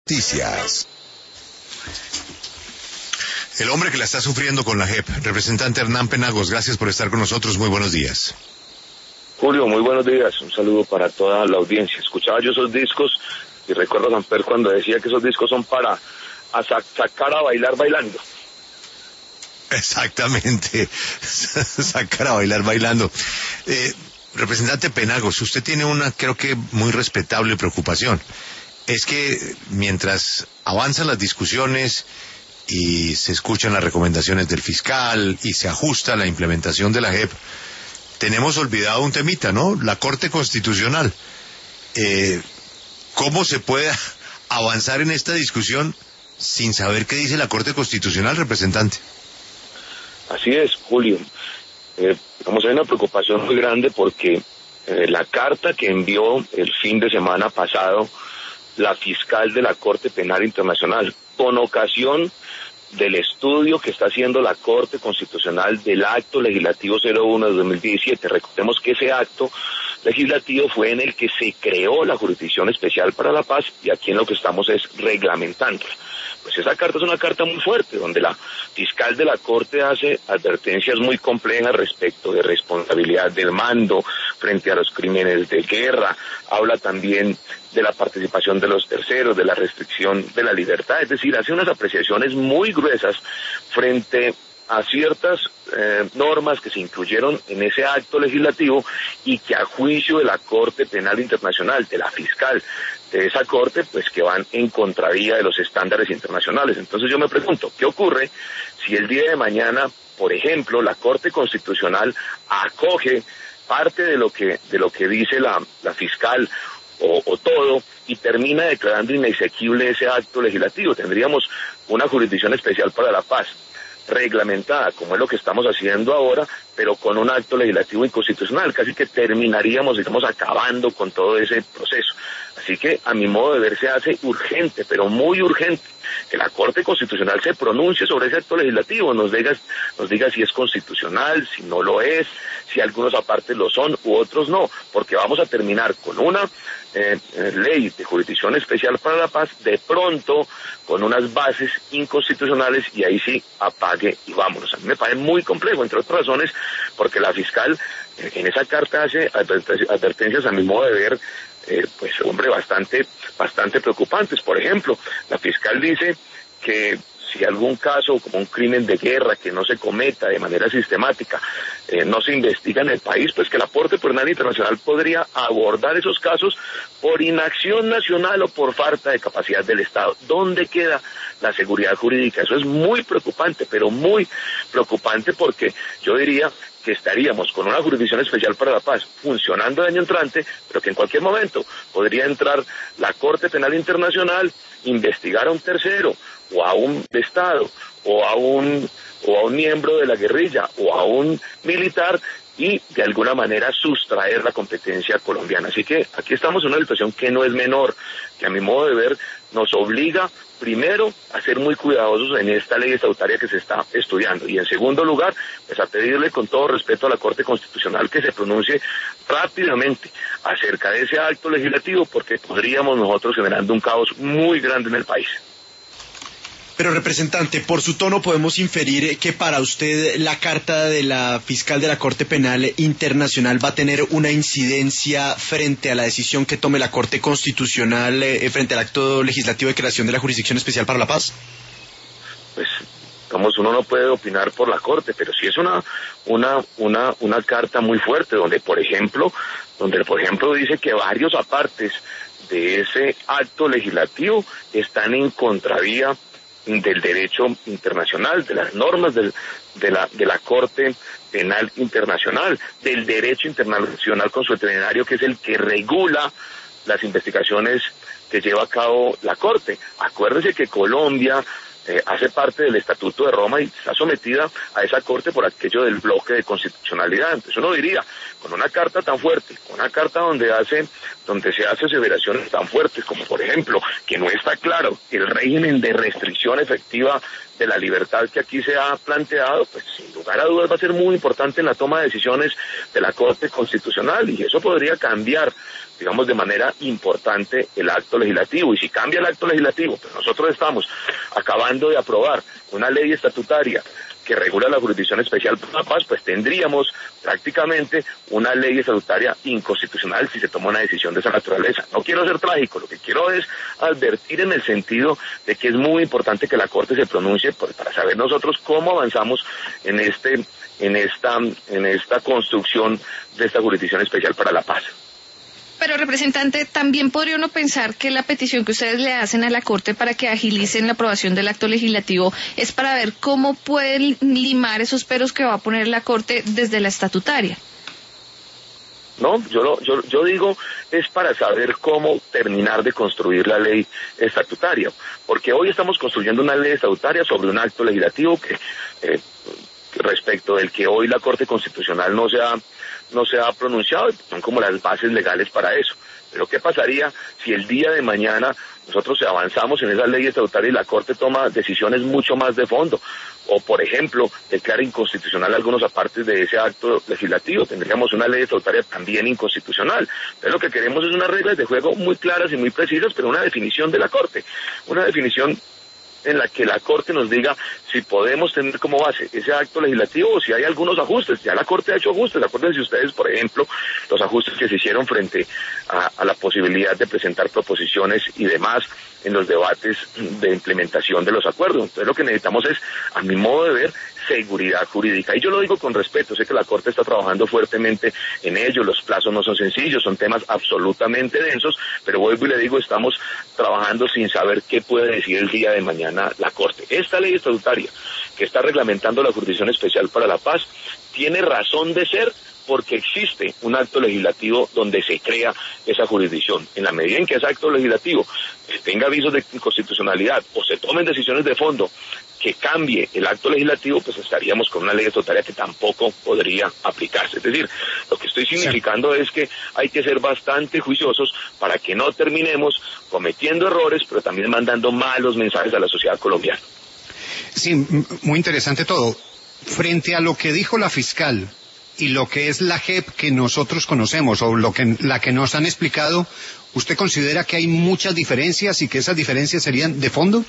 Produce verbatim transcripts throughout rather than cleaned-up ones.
Noticias. El hombre que la está sufriendo con la J E P, representante Hernán Penagos, gracias por estar con nosotros, muy buenos días. Julio, muy buenos días, un saludo para toda la audiencia. Escuchaba yo esos discos y recuerdo a Samper cuando decía que esos discos son para a sa sacar a bailar bailando. Exactamente, sacar a bailar bailando. Eh, representante Penagos, usted tiene una, creo que muy respetable preocupación. Es que mientras avanzan las discusiones y se escuchan las recomendaciones del fiscal y se ajusta la implementación de la J E P, tenemos olvidado un temita, ¿no? La Corte Constitucional. Eh, ¿Cómo se puede avanzar en esta discusión sin saber qué dice la Corte Constitucional, representante? Así es, Julio. Eh, digamos, hay una preocupación muy grande porque eh, la carta que envió el fin de semana pasado la fiscal de la Corte Penal Internacional, con ocasión del estudio que está haciendo la Corte Constitucional del Acto Legislativo cero uno de dos mil diecisiete. Recordemos que ese acto legislativo fue en el que se creó la Jurisdicción Especial para la Paz y aquí en lo que estamos es reglamentándola. Pues esa carta es una carta muy fuerte, donde la fiscal de la Corte hace advertencias muy complejas respecto de responsabilidad del mando frente a los crímenes de guerra, habla también de la participación de los terceros, de la restricción de la libertad, es decir, hace unas apreciaciones muy gruesas frente a ciertas eh, normas que se incluyeron en ese acto legislativo y que a juicio de la Corte Penal Internacional, de la fiscal de esa corte, pues que van en contravía de los estándares internacionales. Entonces yo me pregunto, ¿qué ocurre si el día de mañana, por ejemplo, la Corte Constitucional acoge parte de lo que de lo que dice la, la fiscal o, o todo y termina declarando inexequible ese acto legislativo? Tendríamos una Jurisdicción Especial para la Paz reglamentada, como es lo que estamos haciendo ahora, pero con un acto legislativo inconstitucional, casi que terminaríamos, digamos, acabando con todo ese proceso. Así que, a mi modo de ver, se hace urgente, pero muy urgente, que la Corte Constitucional se pronuncie sobre ese acto legislativo, nos diga, nos diga si es constitucional, si no lo es, si algunos aparte lo son u otros no, porque vamos a terminar con una eh, ley de Jurisdicción Especial para la Paz, de pronto con unas bases inconstitucionales y ahí sí apague y vámonos. A mí me parece muy complejo, entre otras razones, porque la fiscal eh, en esa carta hace advertencias, a mi modo de ver, eh, pues hombre, bastante, bastante preocupantes. Por ejemplo, la fiscal dice que si algún caso como un crimen de guerra que no se cometa de manera sistemática eh, no se investiga en el país, pues que la Corte Penal Internacional podría abordar esos casos por inacción nacional o por falta de capacidad del Estado. ¿Dónde queda la seguridad jurídica? Eso es muy preocupante, pero muy preocupante, porque yo diría que estaríamos con una Jurisdicción Especial para la Paz funcionando el año entrante, pero que en cualquier momento podría entrar la Corte Penal Internacional, investigar a un tercero, o a un Estado, o a un, o a un miembro de la guerrilla, o a un militar, y de alguna manera sustraer la competencia colombiana. Así que aquí estamos en una situación que no es menor, que a mi modo de ver nos obliga primero a ser muy cuidadosos en esta ley estatutaria que se está estudiando, y en segundo lugar, pues a pedirle con todo respeto a la Corte Constitucional que se pronuncie rápidamente acerca de ese acto legislativo, porque podríamos nosotros generando un caos muy grande en el país. Pero, representante, por su tono podemos inferir que para usted la carta de la fiscal de la Corte Penal Internacional va a tener una incidencia frente a la decisión que tome la Corte Constitucional eh, frente al acto legislativo de creación de la Jurisdicción Especial para la Paz. Pues, digamos, uno no puede opinar por la Corte, pero sí es una una una una carta muy fuerte, donde, por ejemplo, donde por ejemplo dice que varios apartes de ese acto legislativo están en contravía del derecho internacional, de las normas del, de, la, de la Corte Penal Internacional, del derecho internacional consueternario, que es el que regula las investigaciones que lleva a cabo la Corte. Acuérdese que Colombia eh, hace parte del Estatuto de Roma y está sometida a esa Corte por aquello del bloque de constitucionalidad. Entonces uno diría, con una carta tan fuerte, con una carta donde hace, donde se hace aseveraciones tan fuertes, como por ejemplo, que no está claro el régimen de restricción efectiva de la libertad que aquí se ha planteado, pues sin lugar a dudas va a ser muy importante en la toma de decisiones de la Corte Constitucional, y eso podría cambiar digamos, de manera importante el acto legislativo. Y si cambia el acto legislativo, pues nosotros estamos acabando de aprobar una ley estatutaria que regula la Jurisdicción Especial para la Paz, pues tendríamos prácticamente una ley estatutaria inconstitucional si se toma una decisión de esa naturaleza. No quiero ser trágico, lo que quiero es advertir en el sentido de que es muy importante que la Corte se pronuncie pues, para saber nosotros cómo avanzamos en este, en esta, en esta construcción de esta Jurisdicción Especial para la Paz. Pero, representante, también podría uno pensar que la petición que ustedes le hacen a la Corte para que agilicen la aprobación del acto legislativo es para ver cómo pueden limar esos peros que va a poner la Corte desde la estatutaria. No, yo, lo, yo, yo digo es para saber cómo terminar de construir la ley estatutaria, porque hoy estamos construyendo una ley estatutaria sobre un acto legislativo que eh, respecto del que hoy la Corte Constitucional no se ha no se ha pronunciado, son como las bases legales para eso. Pero ¿qué pasaría si el día de mañana nosotros avanzamos en esa ley estatutaria y la Corte toma decisiones mucho más de fondo? O, por ejemplo, declara inconstitucional algunos apartes de ese acto legislativo. Tendríamos una ley estatutaria también inconstitucional. Entonces lo que queremos es unas reglas de juego muy claras y muy precisas, pero una definición de la Corte. Una definición en la que la Corte nos diga si podemos tener como base ese acto legislativo o si hay algunos ajustes. Ya la Corte ha hecho ajustes. Acuérdense ustedes, por ejemplo, los ajustes que se hicieron frente a, a la posibilidad de presentar proposiciones y demás en los debates de implementación de los acuerdos. Entonces lo que necesitamos es, a mi modo de ver, seguridad jurídica. Y yo lo digo con respeto, sé que la Corte está trabajando fuertemente en ello, los plazos no son sencillos, son temas absolutamente densos, pero vuelvo y le digo, estamos trabajando sin saber qué puede decir el día de mañana la Corte. Esta ley estatutaria que está reglamentando la Jurisdicción Especial para la Paz tiene razón de ser porque existe un acto legislativo donde se crea esa jurisdicción. En la medida en que ese acto legislativo tenga avisos de inconstitucionalidad o se tomen decisiones de fondo que cambie el acto legislativo, pues estaríamos con una ley estatutaria que tampoco podría aplicarse. Es decir, lo que estoy significando es que hay que ser bastante juiciosos para que no terminemos cometiendo errores, pero también mandando malos mensajes a la sociedad colombiana. Sí, muy interesante todo. Frente a lo que dijo la fiscal y lo que es la J E P que nosotros conocemos o lo que la que nos han explicado, ¿usted considera que hay muchas diferencias y que esas diferencias serían de fondo?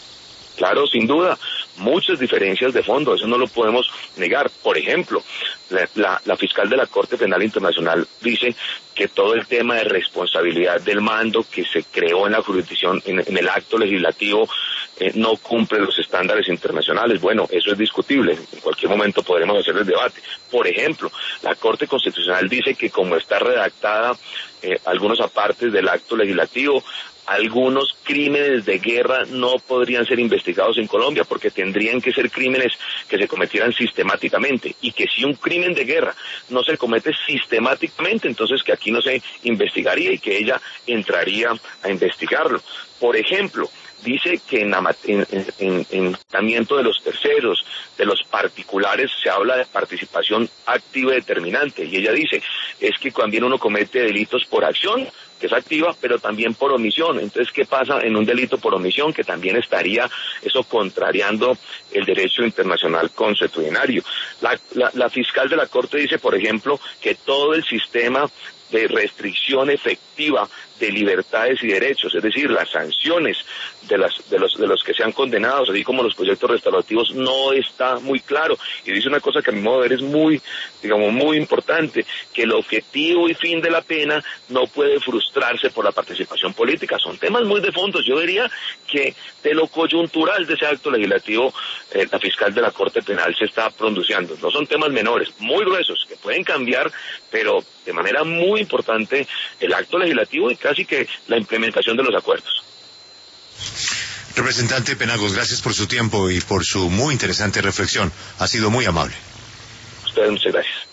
Claro, sin duda, muchas diferencias de fondo, eso no lo podemos negar. Por ejemplo, la, la, la fiscal de la Corte Penal Internacional dice que todo el tema de responsabilidad del mando que se creó en la jurisdicción, en, en el acto legislativo, eh, no cumple los estándares internacionales. Bueno, eso es discutible, en cualquier momento podremos hacer el debate. Por ejemplo, la Corte Constitucional dice que como está redactada eh, algunos apartes del acto legislativo, algunos crímenes de guerra no podrían ser investigados en Colombia porque tendrían que ser crímenes que se cometieran sistemáticamente, y que si un crimen de guerra no se comete sistemáticamente, entonces que aquí no se investigaría y que ella entraría a investigarlo. Por ejemplo, dice que en, en, en, en tratamiento de los terceros, de los particulares, se habla de participación activa y determinante, y ella dice, es que también uno comete delitos por acción, que es activa, pero también por omisión. Entonces, ¿qué pasa en un delito por omisión? Que también estaría eso contrariando el derecho internacional consuetudinario. La, la, la fiscal de la Corte dice, por ejemplo, que todo el sistema de restricción efectiva de libertades y derechos, es decir, las sanciones de, las, de, los, de los que sean condenados, así como los proyectos restaurativos, no está muy claro. Y dice una cosa que a mi modo de ver es muy, digamos, muy importante, que el objetivo y fin de la pena no puede frustrarse por la participación política. Son temas muy de fondo. Yo diría que de lo coyuntural de ese acto legislativo, eh, la fiscal de la Corte Penal se está pronunciando. No son temas menores, muy gruesos, que pueden cambiar, pero de manera muy importante el acto legislativo y casi que la implementación de los acuerdos. Representante Penagos, gracias por su tiempo y por su muy interesante reflexión. Ha sido muy amable. Ustedes, muchas gracias.